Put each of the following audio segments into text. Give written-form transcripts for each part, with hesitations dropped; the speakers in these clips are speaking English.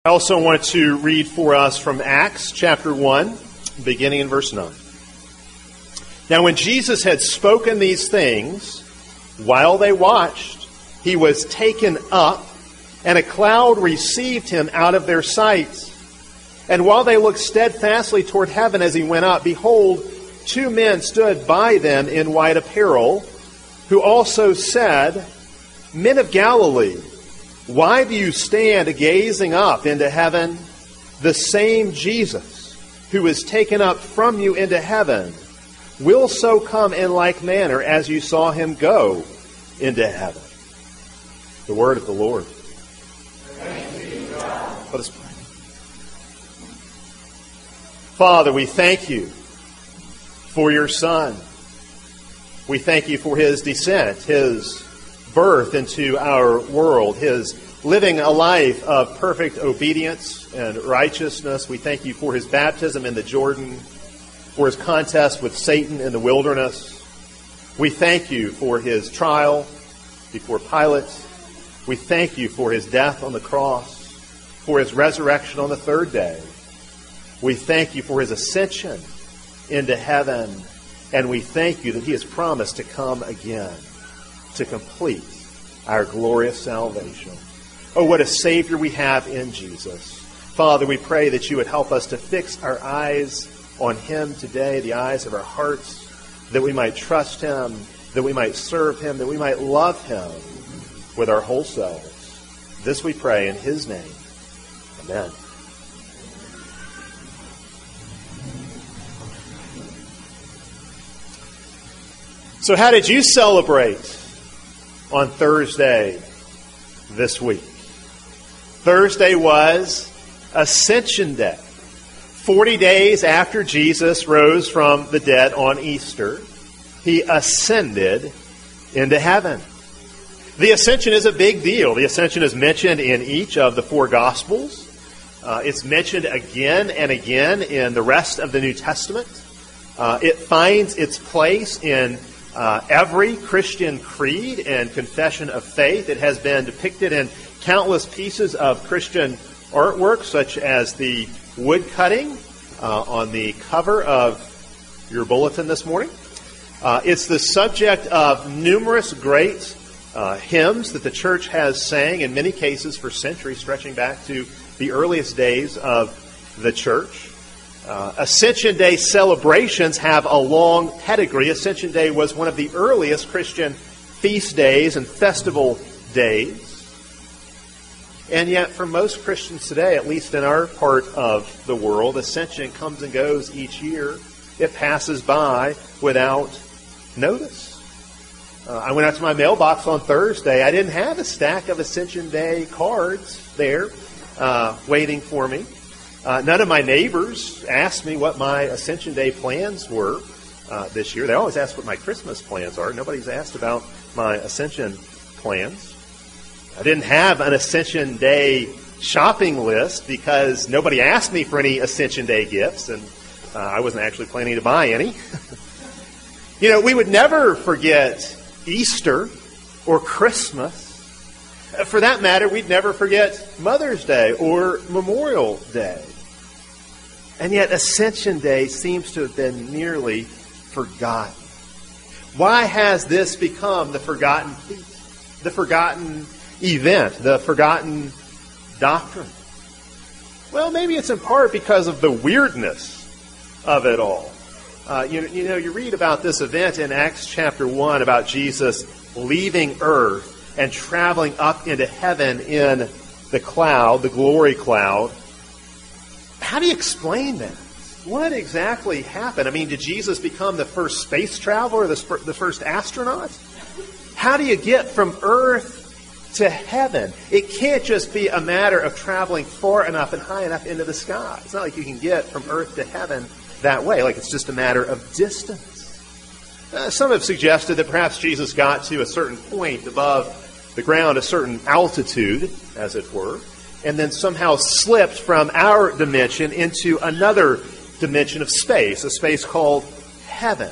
I also want to read for us from Acts chapter 1, beginning in verse 9. Now when Jesus had spoken these things, while they watched, he was taken up, and a cloud received him out of their sight. And while they looked steadfastly toward heaven as he went up, behold, two men stood by them in white apparel, who also said, Men of Galilee, why do you stand gazing up into heaven? The same Jesus, who is taken up from you into heaven, will so come in like manner as you saw him go into heaven. The word of the Lord. Thanks be to God. Let us pray. Father, we thank you for your Son. We thank you for his descent, his birth into our world, his living a life of perfect obedience and righteousness. We thank you for his baptism in the Jordan, for his contest with Satan in the wilderness. We thank you for his trial before Pilate. We thank you for his death on the cross, for his resurrection on the third day. We thank you for his ascension into heaven, and we thank you that he has promised to come again to complete our glorious salvation. Oh, what a Savior we have in Jesus. Father, we pray that you would help us to fix our eyes on him today, the eyes of our hearts, that we might trust him, that we might serve him, that we might love him with our whole selves. This we pray in his name. Amen. So how did you celebrate on Thursday this week? Thursday was Ascension Day. 40 days after Jesus rose from the dead on Easter, he ascended into heaven. The ascension is a big deal. The ascension is mentioned in each of the four Gospels. It's mentioned again and again in the rest of the New Testament. It finds its place in every Christian creed and confession of faith. It has been depicted in countless pieces of Christian artwork, such as the wood cutting on the cover of your bulletin this morning. It's the subject of numerous great hymns that the church has sang, in many cases for centuries, stretching back to the earliest days of the church. Ascension Day celebrations have a long pedigree. Ascension Day was one of the earliest Christian feast days and festival days. And yet, for most Christians today, at least in our part of the world, Ascension comes and goes each year. It passes by without notice. I went out to my mailbox on Thursday. I didn't have a stack of Ascension Day cards there waiting for me. None of my neighbors asked me what my Ascension Day plans were this year. They always ask what my Christmas plans are. Nobody's asked about my Ascension plans. I didn't have an Ascension Day shopping list because nobody asked me for any Ascension Day gifts, and I wasn't actually planning to buy any. You know, we would never forget Easter or Christmas. For that matter, we'd never forget Mother's Day or Memorial Day. And yet Ascension Day seems to have been nearly forgotten. Why has this become the forgotten feast, the forgotten event, the forgotten doctrine? Well, maybe it's in part because of the weirdness of it all. You read about this event in Acts chapter 1 about Jesus leaving earth and traveling up into heaven in the cloud, the glory cloud. How do you explain that? What exactly happened? I mean, did Jesus become the first space traveler, the first astronaut? How do you get from earth to heaven? It can't just be a matter of traveling far enough and high enough into the sky. It's not like you can get from earth to heaven that way, like it's just a matter of distance. Some have suggested that perhaps Jesus got to a certain point above the ground, a certain altitude, as it were, and then somehow slipped from our dimension into another dimension of space, a space called heaven.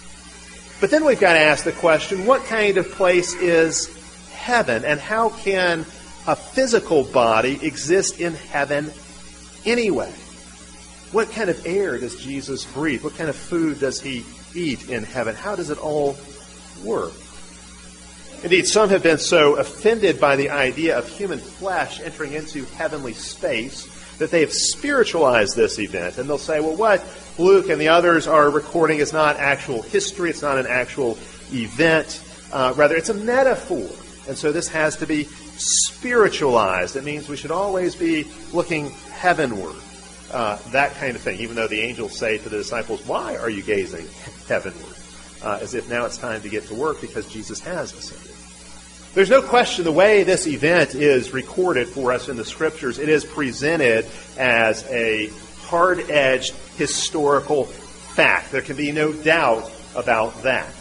But then we've got to ask the question, what kind of place is heaven, and how can a physical body exist in heaven anyway? What kind of air does Jesus breathe? What kind of food does he eat in heaven? How does it all work? Indeed, some have been so offended by the idea of human flesh entering into heavenly space that they have spiritualized this event. And they'll say, well, what Luke and the others are recording is not actual history. It's not an actual event. Rather, it's a metaphor. And so this has to be spiritualized. It means we should always be looking heavenward. That kind of thing, even though the angels say to the disciples, why are you gazing heavenward? As if now it's time to get to work because Jesus has ascended. There's no question the way this event is recorded for us in the Scriptures, it is presented as a hard-edged historical fact. There can be no doubt about that.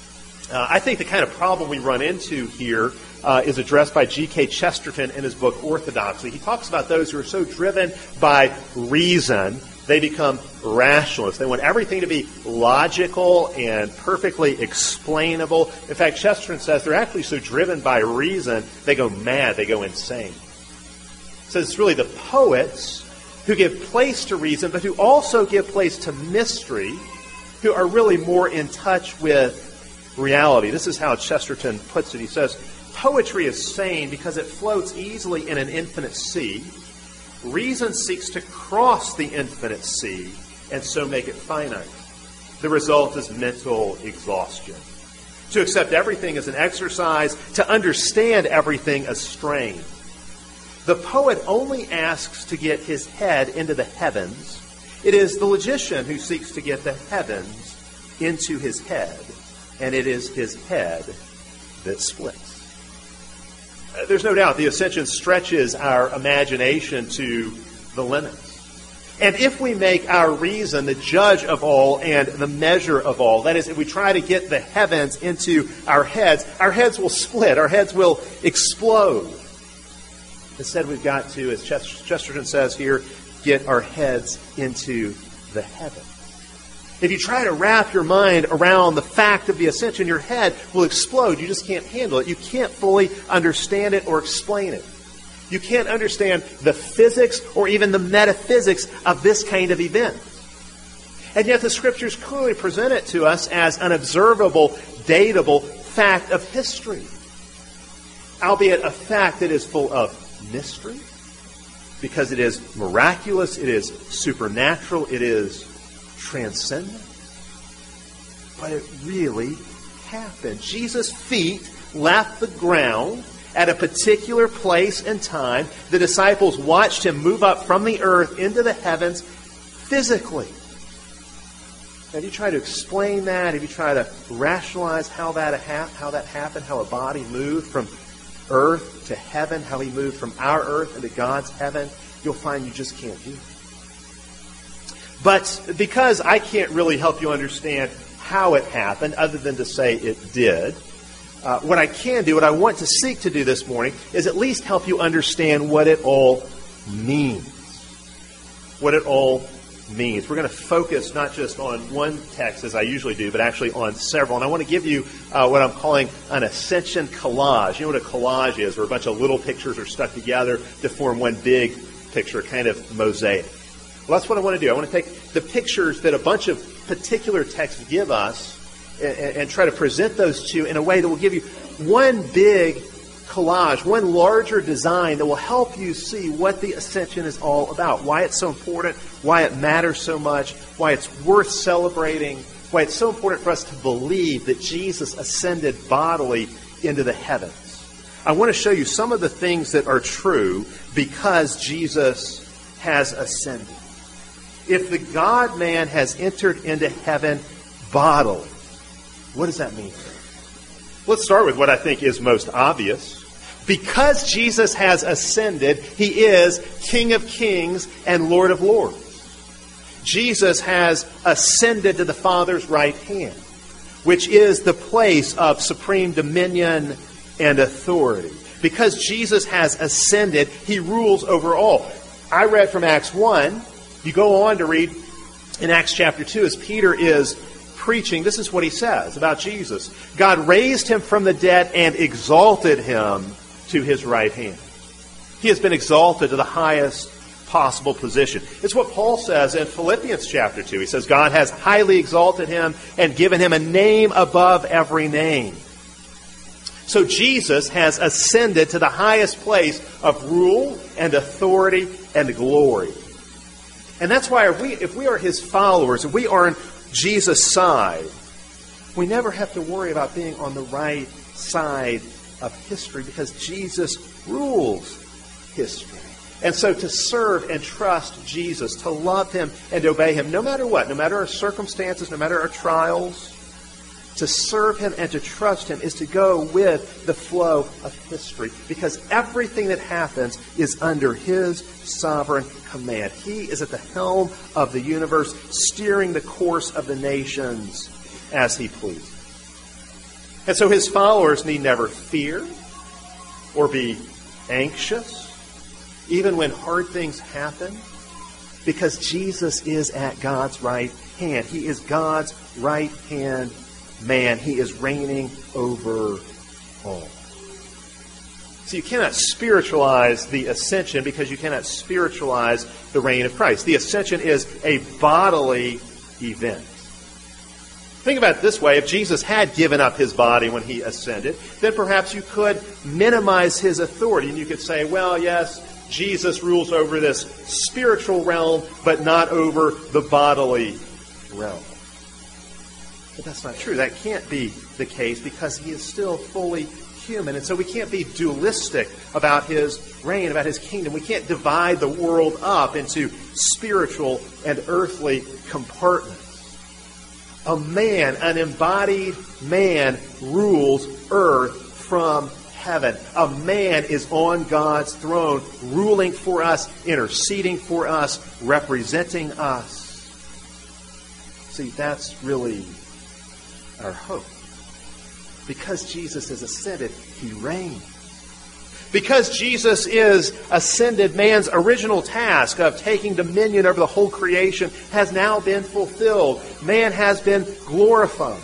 I think the kind of problem we run into here is addressed by G.K. Chesterton in his book Orthodoxy. He talks about those who are so driven by reason, they become rationalists. They want everything to be logical and perfectly explainable. In fact, Chesterton says they're actually so driven by reason, they go mad, they go insane. So it's really the poets who give place to reason, but who also give place to mystery, who are really more in touch with reality. This is how Chesterton puts it. He says, poetry is sane because it floats easily in an infinite sea. Reason seeks to cross the infinite sea and so make it finite. The result is mental exhaustion. To accept everything as an exercise, to understand everything as strain. The poet only asks to get his head into the heavens. It is the logician who seeks to get the heavens into his head, and it is his head that splits. There's no doubt the ascension stretches our imagination to the limits. And if we make our reason the judge of all and the measure of all, that is, if we try to get the heavens into our heads will split, our heads will explode. Instead, we've got to, as Chesterton says here, get our heads into the heavens. If you try to wrap your mind around the fact of the ascension, your head will explode. You just can't handle it. You can't fully understand it or explain it. You can't understand the physics or even the metaphysics of this kind of event. And yet the Scriptures clearly present it to us as an observable, datable fact of history. Albeit a fact that is full of mystery, because it is miraculous, it is supernatural, it is transcendent. But it really happened. Jesus' feet left the ground at a particular place and time. The disciples watched him move up from the earth into the heavens physically. Have you tried to explain that? Have you tried to rationalize how that happened, how a body moved from earth to heaven, how he moved from our earth into God's heaven? You'll find you just can't do it. But because I can't really help you understand how it happened, other than to say it did, what I can do, what I want to seek to do this morning, is at least help you understand what it all means. What it all means. We're going to focus not just on one text, as I usually do, but actually on several. And I want to give you what I'm calling an ascension collage. You know what a collage is, where a bunch of little pictures are stuck together to form one big picture, kind of mosaic. Well, that's what I want to do. I want to take the pictures that a bunch of particular texts give us and try to present those to you in a way that will give you one big collage, one larger design that will help you see what the ascension is all about, why it's so important, why it matters so much, why it's worth celebrating, why it's so important for us to believe that Jesus ascended bodily into the heavens. I want to show you some of the things that are true because Jesus has ascended. If the God-man has entered into heaven bodily, what does that mean? Let's start with what I think is most obvious. Because Jesus has ascended, he is King of Kings and Lord of Lords. Jesus has ascended to the Father's right hand, which is the place of supreme dominion and authority. Because Jesus has ascended, he rules over all. I read from Acts 1. You go on to read in Acts chapter 2 as Peter is preaching. This is what he says about Jesus. God raised him from the dead and exalted him to his right hand. He has been exalted to the highest possible position. It's what Paul says in Philippians chapter 2. He says, God has highly exalted him and given him a name above every name. So Jesus has ascended to the highest place of rule and authority and glory. And that's why if we are his followers, if we are on Jesus' side, we never have to worry about being on the right side of history because Jesus rules history. And so to serve and trust Jesus, to love him and obey him, no matter what, no matter our circumstances, no matter our trials, to serve him and to trust him is to go with the flow of history because everything that happens is under his sovereign command. He is at the helm of the universe, steering the course of the nations as he pleases. And so his followers need never fear or be anxious, even when hard things happen, because Jesus is at God's right hand. He is God's right hand man. He is reigning over all. So you cannot spiritualize the ascension because you cannot spiritualize the reign of Christ. The ascension is a bodily event. Think about it this way. If Jesus had given up his body when he ascended, then perhaps you could minimize his authority. And you could say, well, yes, Jesus rules over this spiritual realm, but not over the bodily realm. But that's not true. That can't be the case because he is still fully human. And so we can't be dualistic about his reign, about his kingdom. We can't divide the world up into spiritual and earthly compartments. A man, an embodied man, rules earth from heaven. A man is on God's throne, ruling for us, interceding for us, representing us. See, that's really our hope. Because Jesus is ascended, he reigns. Because Jesus is ascended, man's original task of taking dominion over the whole creation has now been fulfilled. Man has been glorified.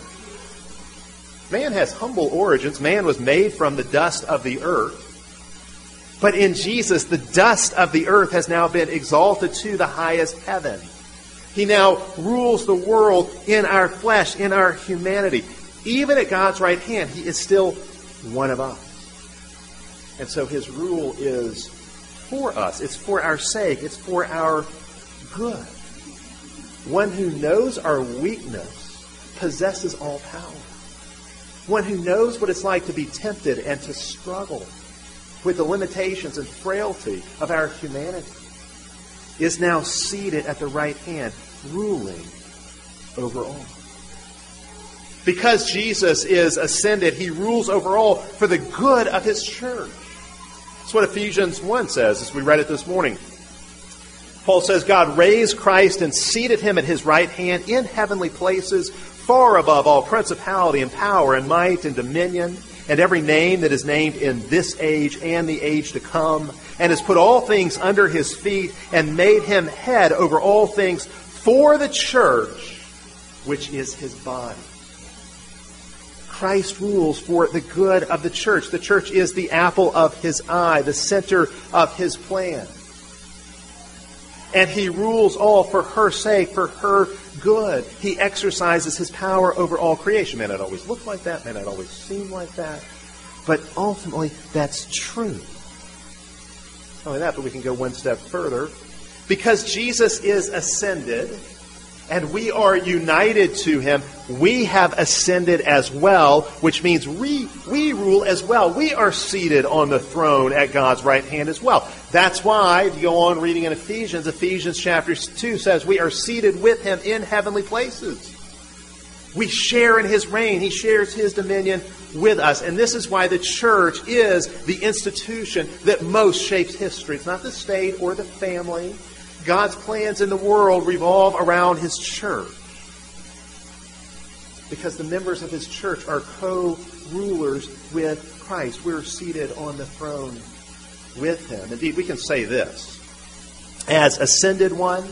Man has humble origins. Man was made from the dust of the earth. But in Jesus, the dust of the earth has now been exalted to the highest heaven. He now rules the world in our flesh, in our humanity. Even at God's right hand, he is still one of us. And so his rule is for us. It's for our sake. It's for our good. One who knows our weakness possesses all power. One who knows what it's like to be tempted and to struggle with the limitations and frailty of our humanity is now seated at the right hand, ruling over all. Because Jesus is ascended, he rules over all for the good of his church. That's what Ephesians 1 says, as we read it this morning. Paul says, God raised Christ and seated him at his right hand in heavenly places, far above all principality and power and might and dominion, and every name that is named in this age and the age to come, and has put all things under his feet, and made him head over all things for the church, which is his body. Christ rules for the good of the church. The church is the apple of his eye, the center of his plan. And he rules all for her sake, for her good. He exercises his power over all creation. May not always look like that, may not always seem like that, but ultimately that's true. Not only that, but we can go one step further. Because Jesus is ascended, and we are united to him, we have ascended as well, which means we rule as well. We are seated on the throne at God's right hand as well. That's why, if you go on reading in Ephesians chapter 2 says we are seated with him in heavenly places. We share in his reign. He shares his dominion with us. And this is why the church is the institution that most shapes history. It's not the state or the family. God's plans in the world revolve around his church. Because the members of his church are co-rulers with Christ. We're seated on the throne with him. Indeed, we can say this. As the ascended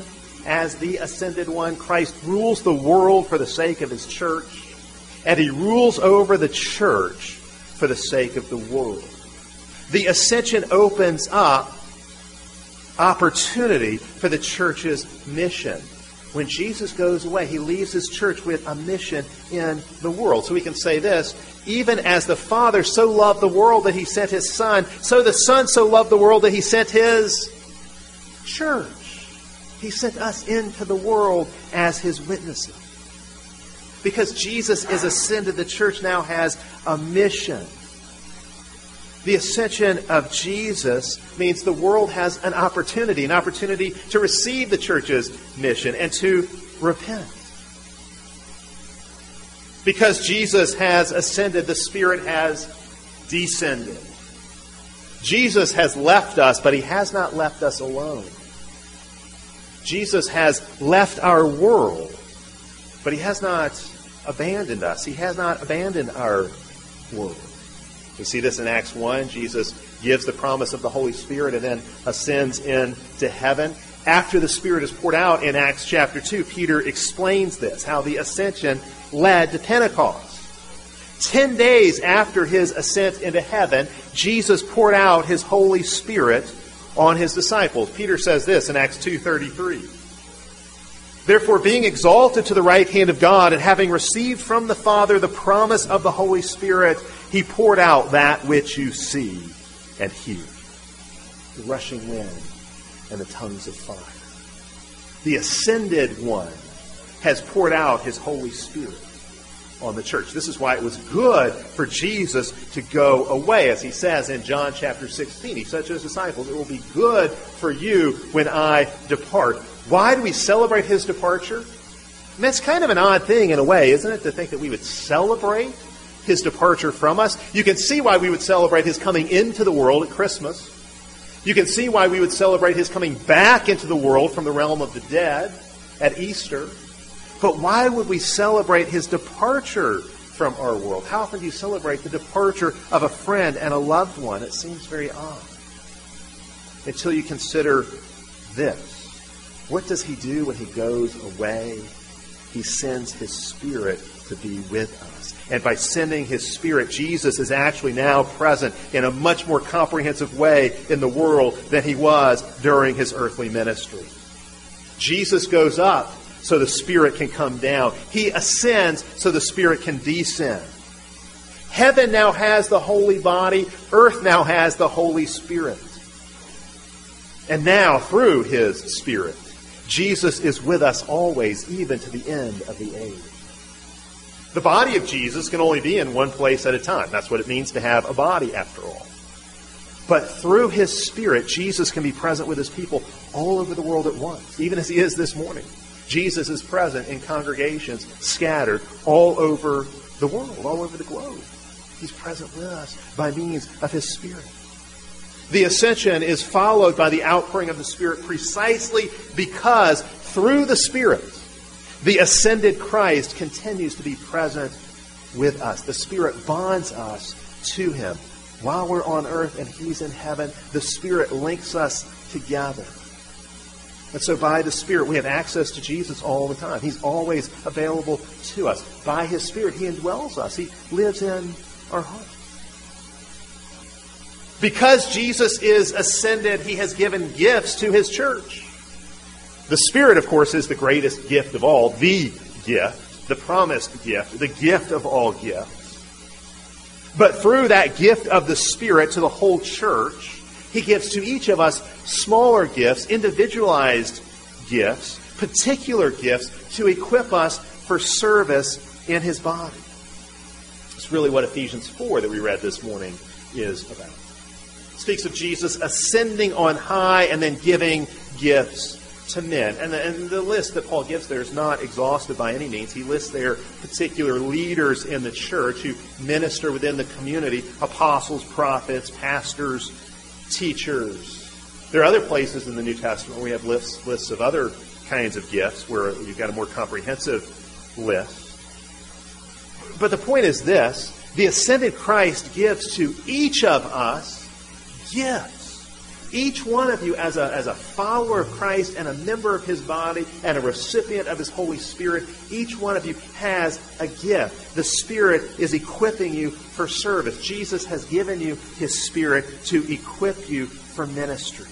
one, Christ rules the world for the sake of his church. And he rules over the church for the sake of the world. The ascension opens up opportunity for the church's mission. When Jesus goes away, he leaves his church with a mission in the world. So we can say this: even as the Father so loved the world that he sent his Son, so the Son so loved the world that he sent his church. He sent us into the world as his witnesses. Because Jesus is ascended, the church now has a mission. The ascension of Jesus means the world has an opportunity to receive the church's mission and to repent. Because Jesus has ascended, the Spirit has descended. Jesus has left us, but he has not left us alone. Jesus has left our world, but he has not abandoned us. He has not abandoned our world. We see this in Acts 1. Jesus gives the promise of the Holy Spirit and then ascends into heaven. After the Spirit is poured out in Acts chapter 2, Peter explains this, how the ascension led to Pentecost. 10 days after his ascent into heaven, Jesus poured out his Holy Spirit on his disciples. Peter says this in Acts 2:33. Therefore, being exalted to the right hand of God, and having received from the Father the promise of the Holy Spirit, he poured out that which you see and hear. The rushing wind and the tongues of fire. The ascended one has poured out his Holy Spirit on the church. This is why it was good for Jesus to go away. As he says in John chapter 16, he said to his disciples, it will be good for you when I depart. Why do we celebrate his departure? I mean, it's kind of an odd thing in a way, isn't it, to think that we would celebrate his departure from us? You can see why we would celebrate his coming into the world at Christmas. You can see why we would celebrate his coming back into the world from the realm of the dead at Easter. But why would we celebrate his departure from our world? How often do you celebrate the departure of a friend and a loved one? It seems very odd. Until you consider this. What does he do when he goes away? He sends his Spirit to be with us. And by sending his Spirit, Jesus is actually now present in a much more comprehensive way in the world than he was during his earthly ministry. Jesus goes up so the Spirit can come down. He ascends so the Spirit can descend. Heaven now has the holy body. Earth now has the Holy Spirit. And now, through his Spirit, Jesus is with us always, even to the end of the age. The body of Jesus can only be in one place at a time. That's what it means to have a body, after all. But through his Spirit, Jesus can be present with his people all over the world at once, even as he is this morning. Jesus is present in congregations scattered all over the world, all over the globe. He's present with us by means of his Spirit. The ascension is followed by the outpouring of the Spirit precisely because through the Spirit, the ascended Christ continues to be present with us. The Spirit bonds us to him. While we're on earth and he's in heaven, the Spirit links us together. And so by the Spirit, we have access to Jesus all the time. He's always available to us. By his Spirit, he indwells us. He lives in our hearts. Because Jesus is ascended, he has given gifts to his church. The Spirit, of course, is the greatest gift of all, the gift, the promised gift, the gift of all gifts. But through that gift of the Spirit to the whole church, he gives to each of us smaller gifts, individualized gifts, particular gifts to equip us for service in his body. It's really what Ephesians 4 that we read this morning is about. It speaks of Jesus ascending on high and then giving gifts to men. And the list that Paul gives there is not exhaustive by any means. He lists there particular leaders in the church who minister within the community: apostles, prophets, pastors, teachers. There are other places in the New Testament where we have lists of other kinds of gifts where you've got a more comprehensive list. But the point is this: the ascended Christ gives to each of us gifts. Each one of you as a follower of Christ and a member of his body and a recipient of his Holy Spirit, each one of you has a gift. The Spirit is equipping you for service. Jesus has given you his Spirit to equip you for ministry.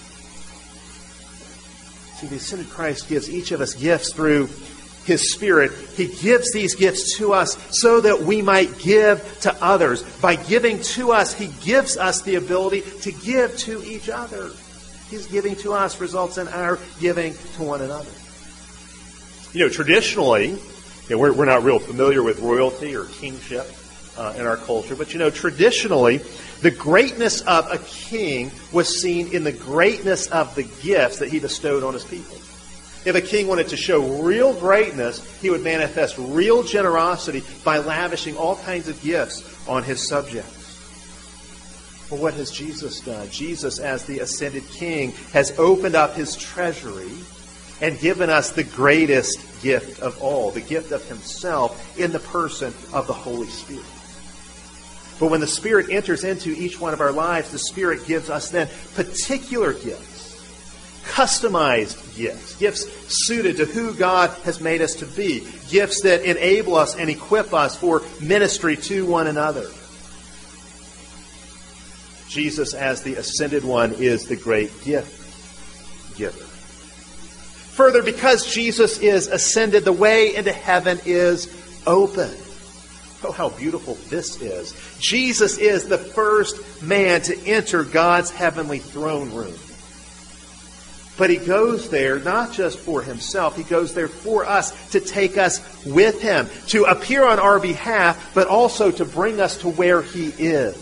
See, the ascended Christ gives each of us gifts through his Spirit. He gives these gifts to us so that we might give to others. By giving to us, he gives us the ability to give to each other. His giving to us results in our giving to one another. Traditionally, we're not real familiar with royalty or kingship in our culture, but traditionally, the greatness of a king was seen in the greatness of the gifts that he bestowed on his people. If a king wanted to show real greatness, he would manifest real generosity by lavishing all kinds of gifts on his subjects. Well, what has Jesus done? Jesus, as the ascended king, has opened up his treasury and given us the greatest gift of all, the gift of himself in the person of the Holy Spirit. But when the Spirit enters into each one of our lives, the Spirit gives us then particular gifts, customized gifts, gifts suited to who God has made us to be, gifts that enable us and equip us for ministry to one another. Jesus, as the ascended one, is the great gift giver. Further, because Jesus is ascended, the way into heaven is open. Oh, how beautiful this is. Jesus is the first man to enter God's heavenly throne room. But he goes there not just for himself. He goes there for us, to take us with him, to appear on our behalf, but also to bring us to where he is.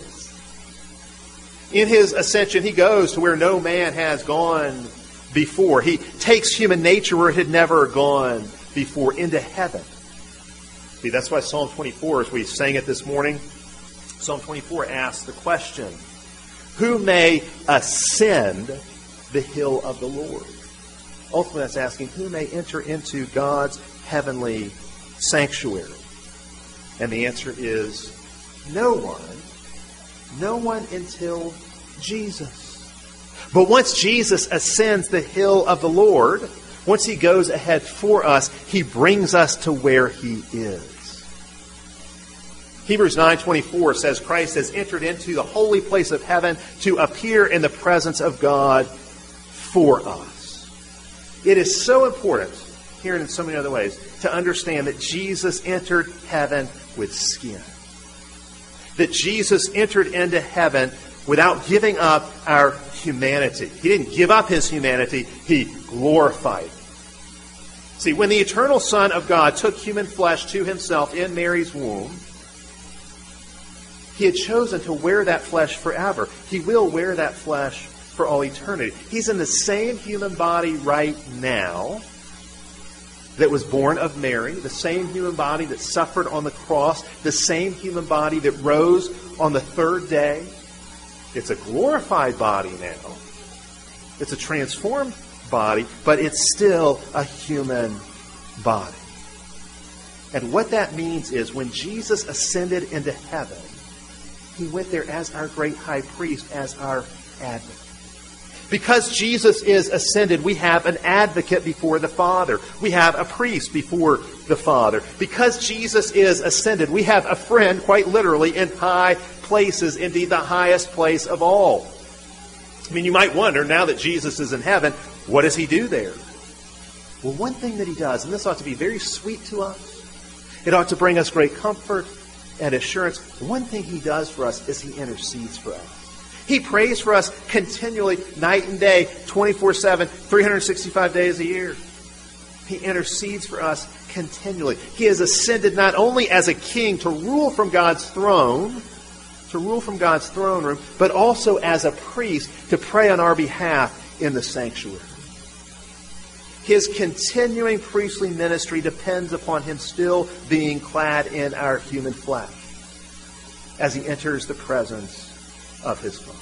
In his ascension, he goes to where no man has gone before. He takes human nature where it had never gone before, into heaven. See, that's why Psalm 24, as we sang it this morning, Psalm 24 asks the question, who may ascend the hill of the Lord? Ultimately, that's asking, who may enter into God's heavenly sanctuary? And the answer is, no one. No one until Jesus. But once Jesus ascends the hill of the Lord, once he goes ahead for us, he brings us to where he is. Hebrews 9:24 says Christ has entered into the holy place of heaven to appear in the presence of God for us. It is so important, here and in so many other ways, to understand that Jesus entered heaven with skin. That Jesus entered into heaven without giving up our humanity. He didn't give up his humanity, he glorified it. See, when the eternal Son of God took human flesh to himself in Mary's womb, he had chosen to wear that flesh forever. He will wear that flesh for all eternity. He's in the same human body right now that was born of Mary, the same human body that suffered on the cross, the same human body that rose on the third day. It's a glorified body now. It's a transformed body, but it's still a human body. And what that means is when Jesus ascended into heaven, he went there as our great high priest, as our advocate. Because Jesus is ascended, we have an advocate before the Father. We have a priest before the Father. Because Jesus is ascended, we have a friend, quite literally, in high places, indeed the highest place of all. I mean, you might wonder, now that Jesus is in heaven, what does he do there? Well, one thing that he does, and this ought to be very sweet to us, it ought to bring us great comfort and assurance. One thing he does for us is he intercedes for us. He prays for us continually, night and day, 24/7, 365 days a year. He intercedes for us continually. He has ascended not only as a king to rule from God's throne, room, but also as a priest to pray on our behalf in the sanctuary. His continuing priestly ministry depends upon him still being clad in our human flesh as he enters the presence of his Father.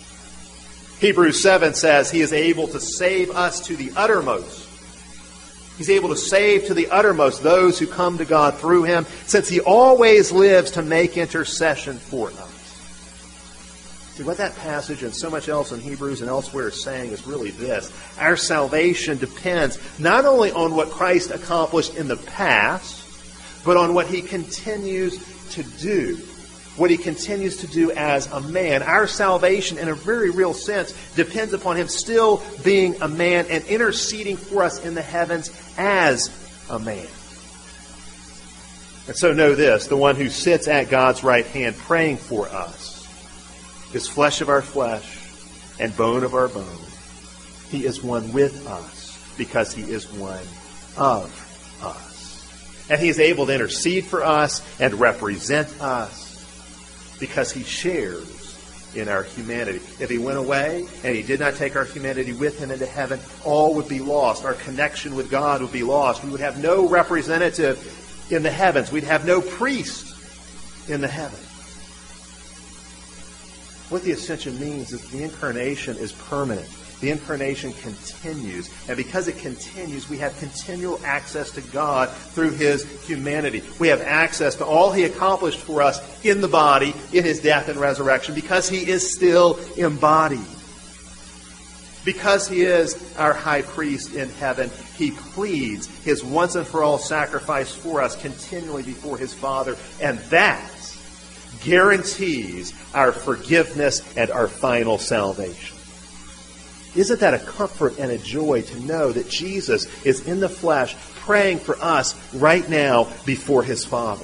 Hebrews 7 says he is able to save us to the uttermost. He's able to save to the uttermost those who come to God through him, since he always lives to make intercession for us. See, what that passage and so much else in Hebrews and elsewhere is saying is really this. Our salvation depends not only on what Christ accomplished in the past, but on what he continues to do. What he continues to do as a man. Our salvation, in a very real sense, depends upon him still being a man and interceding for us in the heavens as a man. And so know this, the one who sits at God's right hand praying for us is flesh of our flesh and bone of our bone. He is one with us because he is one of us. And he is able to intercede for us and represent us because he shares in our humanity. If he went away and he did not take our humanity with him into heaven, all would be lost. Our connection with God would be lost. We would have no representative in the heavens. We'd have no priest in the heavens. What the ascension means is the incarnation is permanent. The incarnation continues. And because it continues, we have continual access to God through his humanity. We have access to all he accomplished for us in the body, in his death and resurrection, because he is still embodied. Because he is our high priest in heaven, he pleads his once and for all sacrifice for us continually before his Father. And that guarantees our forgiveness and our final salvation. Isn't that a comfort and a joy to know that Jesus is in the flesh praying for us right now before his Father?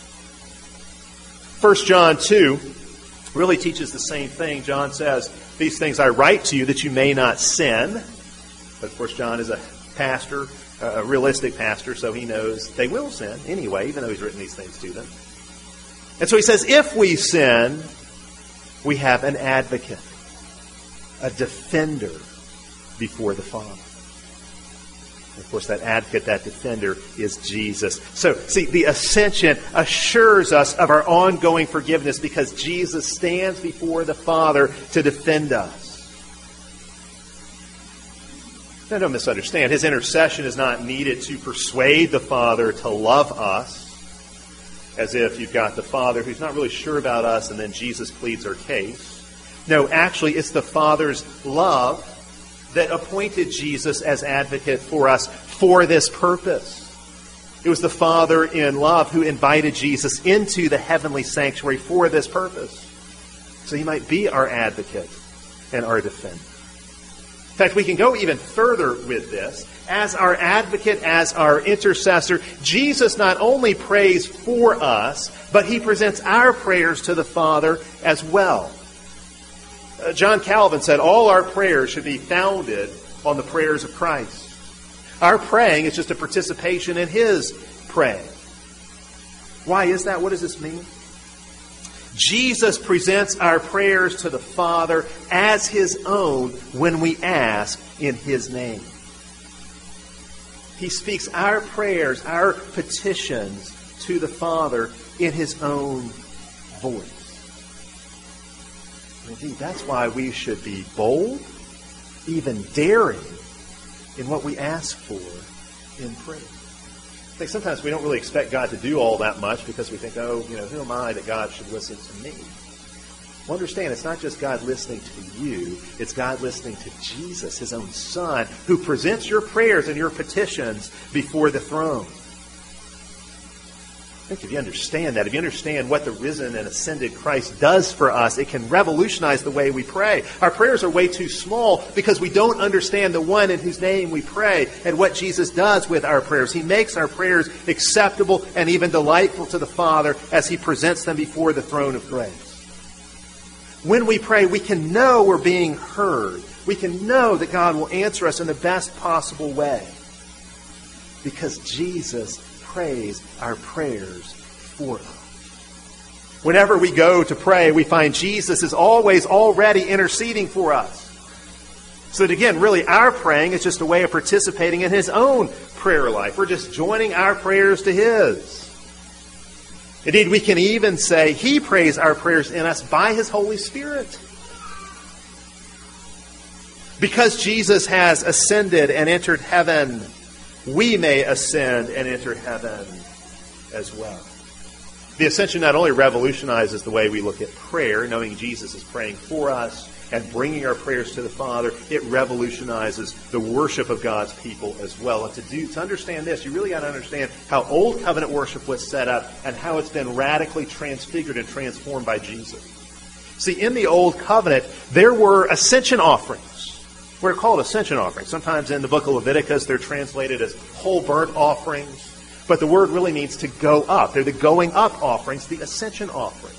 1 John 2 really teaches the same thing. John says, "These things I write to you that you may not sin." But of course, John is a pastor, a realistic pastor, so he knows they will sin anyway, even though he's written these things to them. And so he says, if we sin, we have an advocate, a defender before the Father. And of course, that advocate, that defender is Jesus. So, see, the ascension assures us of our ongoing forgiveness because Jesus stands before the Father to defend us. Now, don't misunderstand. His intercession is not needed to persuade the Father to love us, as if you've got the Father who's not really sure about us and then Jesus pleads our case. No, actually, it's the Father's love that appointed Jesus as advocate for us for this purpose. It was the Father in love who invited Jesus into the heavenly sanctuary for this purpose, so he might be our advocate and our defender. In fact, we can go even further with this. As our advocate, as our intercessor, Jesus not only prays for us, but he presents our prayers to the Father as well. John Calvin said, all our prayers should be founded on the prayers of Christ. Our praying is just a participation in his praying. Why is that? What does this mean? Jesus presents our prayers to the Father as his own when we ask in his name. He speaks our prayers, our petitions to the Father in his own voice. Indeed, that's why we should be bold, even daring, in what we ask for in prayer. I think sometimes we don't really expect God to do all that much because we think, who am I that God should listen to me? Well, understand, it's not just God listening to you. It's God listening to Jesus, his own Son, who presents your prayers and your petitions before the throne. I think if you understand that, if you understand what the risen and ascended Christ does for us, it can revolutionize the way we pray. Our prayers are way too small because we don't understand the one in whose name we pray and what Jesus does with our prayers. He makes our prayers acceptable and even delightful to the Father as he presents them before the throne of grace. When we pray, we can know we're being heard. We can know that God will answer us in the best possible way because Jesus prays our prayers for us. Whenever we go to pray, we find Jesus is always already interceding for us. So that again, really our praying is just a way of participating in his own prayer life. We're just joining our prayers to his. Indeed, we can even say he prays our prayers in us by his Holy Spirit. Because Jesus has ascended and entered heaven, we may ascend and enter heaven as well. The ascension not only revolutionizes the way we look at prayer, knowing Jesus is praying for us and bringing our prayers to the Father, it revolutionizes the worship of God's people as well. And to understand this, you really got to understand how Old Covenant worship was set up and how it's been radically transfigured and transformed by Jesus. See, in the Old Covenant, there were ascension offerings. We're called ascension offerings. Sometimes in the book of Leviticus, they're translated as whole burnt offerings. But the word really means to go up. They're the going up offerings, the ascension offerings.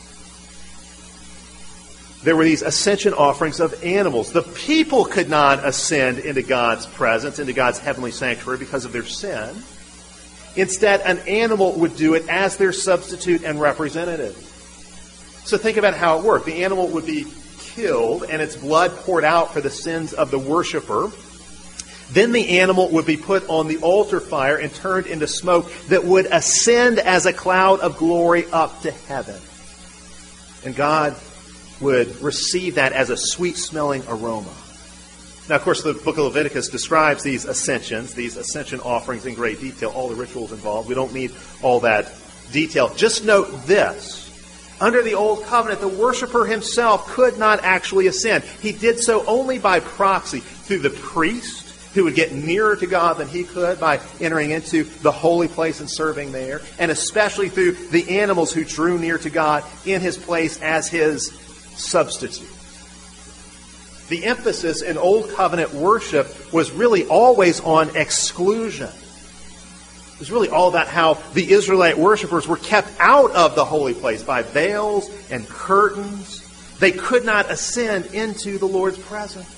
There were these ascension offerings of animals. The people could not ascend into God's presence, into God's heavenly sanctuary because of their sin. Instead, an animal would do it as their substitute and representative. So think about how it worked. The animal would be killed and its blood poured out for the sins of the worshiper. Then the animal would be put on the altar fire and turned into smoke that would ascend as a cloud of glory up to heaven. And God would receive that as a sweet-smelling aroma. Now, of course, the book of Leviticus describes these ascensions, these ascension offerings in great detail, all the rituals involved. We don't need all that detail. Just note this. Under the Old Covenant, the worshiper himself could not actually ascend. He did so only by proxy, through the priest, who would get nearer to God than he could by entering into the holy place and serving there, and especially through the animals who drew near to God in his place as his substitute. The emphasis in Old Covenant worship was really always on exclusion. It was really all about how the Israelite worshipers were kept out of the holy place by veils and curtains. They could not ascend into the Lord's presence.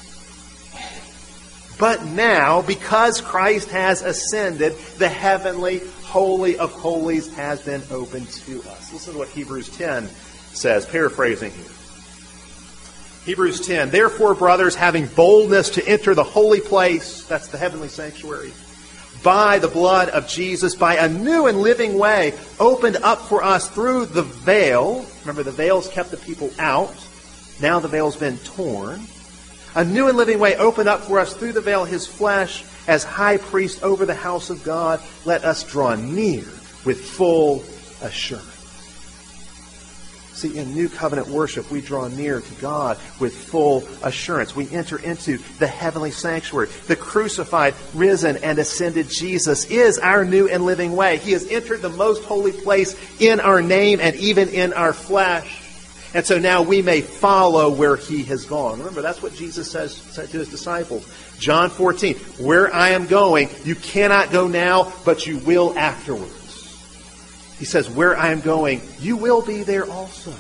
But now, because Christ has ascended, the heavenly Holy of Holies has been opened to us. Listen to what Hebrews 10 says, paraphrasing here. Hebrews 10, therefore, brothers, having boldness to enter the holy place, that's the heavenly sanctuary, by the blood of Jesus, by a new and living way opened up for us through the veil. Remember, the veils kept the people out. Now the veil's been torn. A new and living way opened up for us through the veil, his flesh, as high priest over the house of God. Let us draw near with full assurance. See, in New Covenant worship, we draw near to God with full assurance. We enter into the heavenly sanctuary. The crucified, risen, and ascended Jesus is our new and living way. He has entered the most holy place in our name and even in our flesh. And so now we may follow where he has gone. Remember, that's what Jesus said to his disciples. John 14, where I am going, you cannot go now, but you will afterwards. He says, where I am going, you will be there also.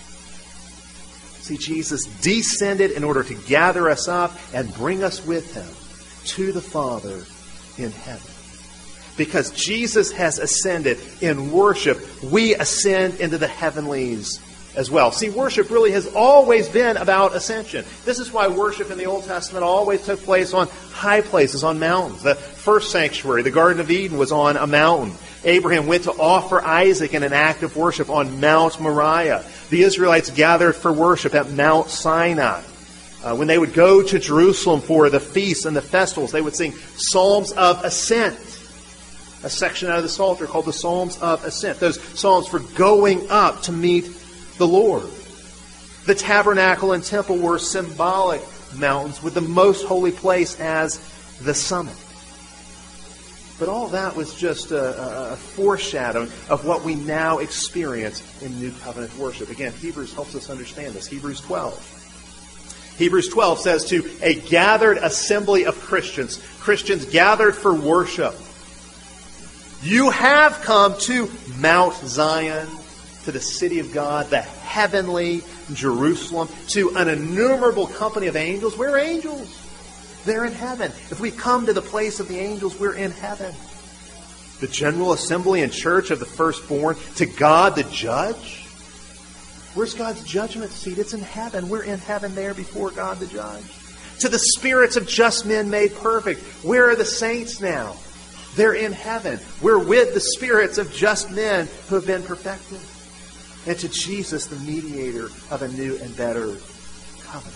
See, Jesus descended in order to gather us up and bring us with him to the Father in heaven. Because Jesus has ascended in worship, we ascend into the heavenlies as well. See, worship really has always been about ascension. This is why worship in the Old Testament always took place on high places, on mountains. The first sanctuary, the Garden of Eden, was on a mountain. Abraham went to offer Isaac in an act of worship on Mount Moriah. The Israelites gathered for worship at Mount Sinai. When they would go to Jerusalem for the feasts and the festivals, they would sing Psalms of Ascent. A section out of the Psalter called the Psalms of Ascent. Those psalms for going up to meet the Lord. The tabernacle and temple were symbolic mountains with the most holy place as the summit. But all that was just a foreshadowing of what we now experience in New Covenant worship. Again, Hebrews helps us understand this. Hebrews 12. Hebrews 12 says to a gathered assembly of Christians, Christians gathered for worship, you have come to Mount Zion, to the city of God, the heavenly Jerusalem, to an innumerable company of angels. We're angels. They're in heaven. If we come to the place of the angels, we're in heaven. The general assembly and church of the firstborn, to God the judge. Where's God's judgment seat? It's in heaven. We're in heaven there before God the judge. To the spirits of just men made perfect. Where are the saints now? They're in heaven. We're with the spirits of just men who have been perfected. And to Jesus, the mediator of a new and better covenant.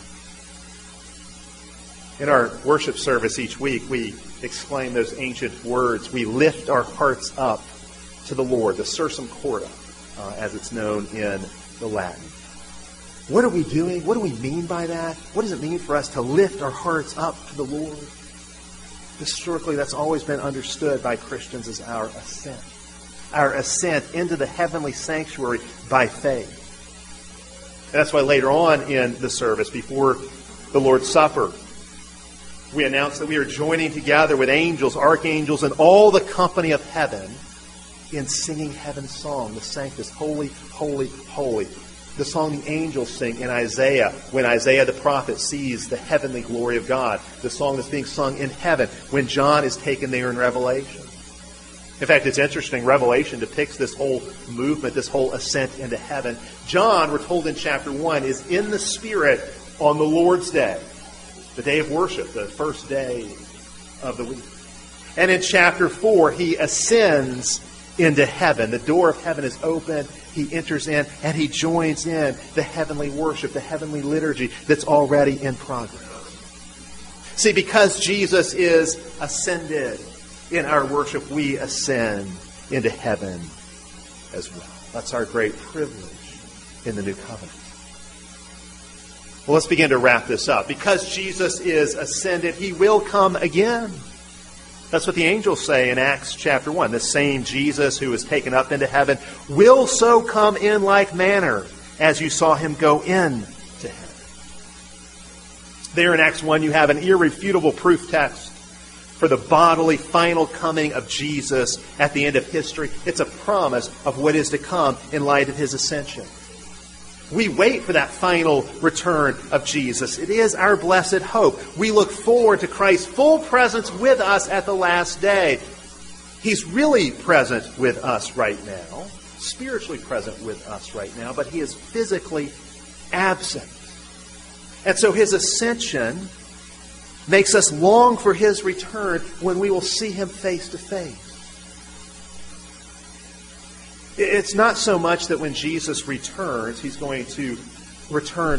In our worship service each week, we exclaim those ancient words. We lift our hearts up to the Lord, the Sursum Corda. as it's known in the Latin. What are we doing? What do we mean by that? What does it mean for us to lift our hearts up to the Lord? Historically, that's always been understood by Christians as our ascent. Our ascent into the heavenly sanctuary by faith. And that's why later on in the service, before the Lord's Supper, we announce that we are joining together with angels, archangels, and all the company of heaven in singing heaven's song, the Sanctus, holy, holy, holy. The song the angels sing in Isaiah, when Isaiah the prophet sees the heavenly glory of God. The song that's being sung in heaven when John is taken there in Revelation. In fact, it's interesting. Revelation depicts this whole movement, this whole ascent into heaven. John, we're told in chapter 1, is in the Spirit on the Lord's Day, the day of worship, the first day of the week. And in chapter 4, he ascends into heaven. The door of heaven is open. He enters in and he joins in the heavenly worship, the heavenly liturgy that's already in progress. See, because Jesus is ascended in our worship, we ascend into heaven as well. That's our great privilege in the new covenant. Well, let's begin to wrap this up. Because Jesus is ascended, he will come again. That's what the angels say in Acts chapter 1. The same Jesus who was taken up into heaven will so come in like manner as you saw him go into heaven. There in Acts 1 you have an irrefutable proof text for the bodily final coming of Jesus at the end of history. It's a promise of what is to come in light of his ascension. We wait for that final return of Jesus. It is our blessed hope. We look forward to Christ's full presence with us at the last day. He's really present with us right now, spiritually present with us right now, but he is physically absent. And so his ascension makes us long for his return when we will see him face to face. It's not so much that when Jesus returns, he's going to return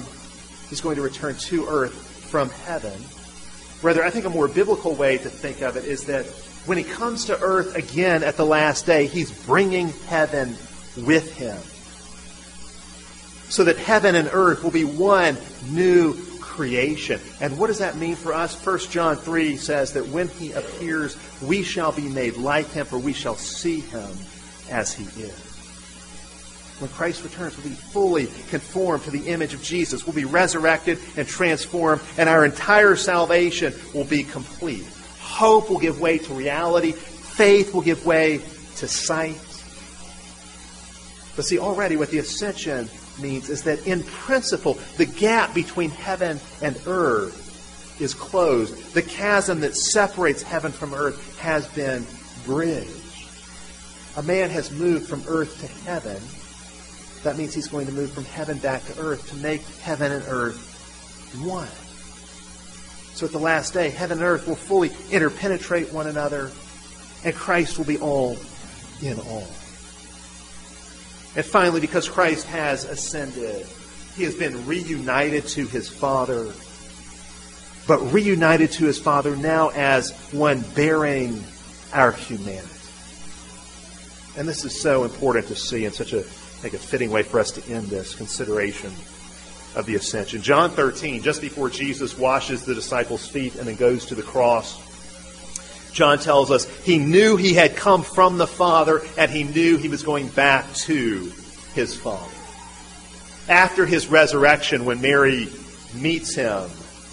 to earth from heaven. Rather, I think a more biblical way to think of it is that when he comes to earth again at the last day, he's bringing heaven with him. So that heaven and earth will be one new creation. And what does that mean for us? 1 John 3 says that when he appears, we shall be made like him, for we shall see him as he is. When Christ returns, we'll be fully conformed to the image of Jesus. We'll be resurrected and transformed, and our entire salvation will be complete. Hope will give way to reality. Faith will give way to sight. But see, already what the ascension means is that in principle, the gap between heaven and earth is closed. The chasm that separates heaven from earth has been bridged. A man has moved from earth to heaven. That means he's going to move from heaven back to earth to make heaven and earth one. So at the last day, heaven and earth will fully interpenetrate one another, and Christ will be all in all. And finally, because Christ has ascended, he has been reunited to his Father, but reunited to his Father now as one bearing our humanity. And this is so important to see in such a fitting way for us to end this consideration of the ascension. John 13, just before Jesus washes the disciples' feet and then goes to the cross, John tells us he knew he had come from the Father and he knew he was going back to his Father. After his resurrection, when Mary meets him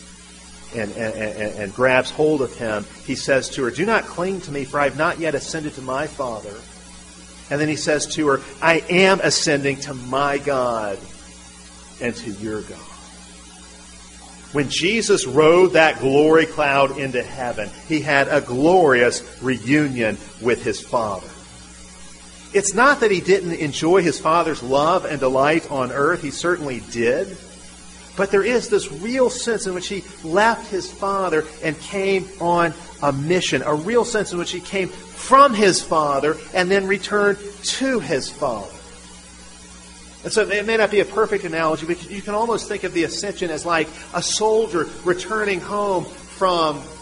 and grabs hold of him, he says to her, "Do not cling to me, for I have not yet ascended to my Father." And then he says to her, "I am ascending to my God and to your God." When Jesus rode that glory cloud into heaven, he had a glorious reunion with his Father. It's not that he didn't enjoy his Father's love and delight on earth. He certainly did. But there is this real sense in which he left his Father and came on a mission. A real sense in which he came from his Father and then returned to his Father. And so it may not be a perfect analogy, but you can almost think of the ascension as like a soldier returning home from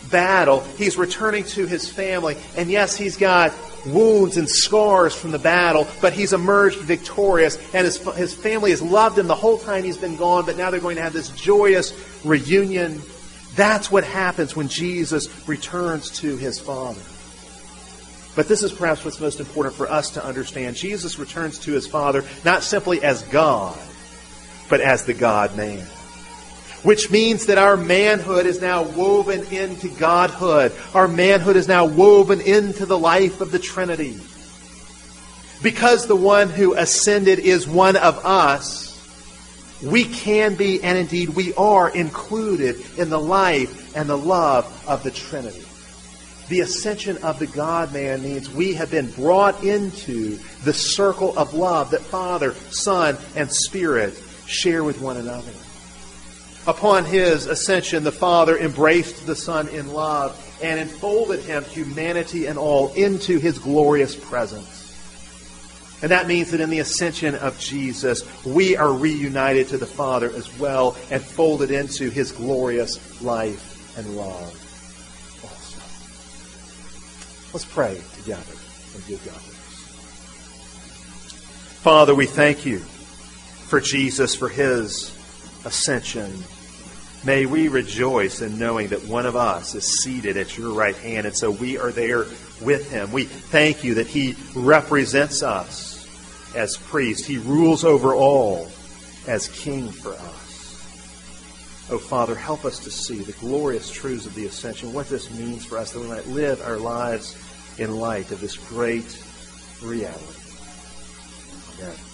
battle, he's returning to his family. And yes, he's got wounds and scars from the battle, but he's emerged victorious. And his family has loved him the whole time he's been gone, but now they're going to have this joyous reunion. That's what happens when Jesus returns to his Father. But this is perhaps what's most important for us to understand. Jesus returns to his Father not simply as God, but as the God-man. Which means that our manhood is now woven into Godhood. Our manhood is now woven into the life of the Trinity. Because the one who ascended is one of us, we can be, and indeed we are, included in the life and the love of the Trinity. The ascension of the God-man means we have been brought into the circle of love that Father, Son, and Spirit share with one another. Upon his ascension, the Father embraced the Son in love and enfolded him, humanity and all, into his glorious presence. And that means that in the ascension of Jesus, we are reunited to the Father as well and folded into his glorious life and love. Let's pray together and give God thanks. Father, we thank you for Jesus, for his ascension. May we rejoice in knowing that one of us is seated at your right hand, and so we are there with him. We thank you that he represents us as priest. He rules over all as king for us. Oh, Father, help us to see the glorious truths of the ascension, what this means for us, that we might live our lives in light of this great reality. Amen.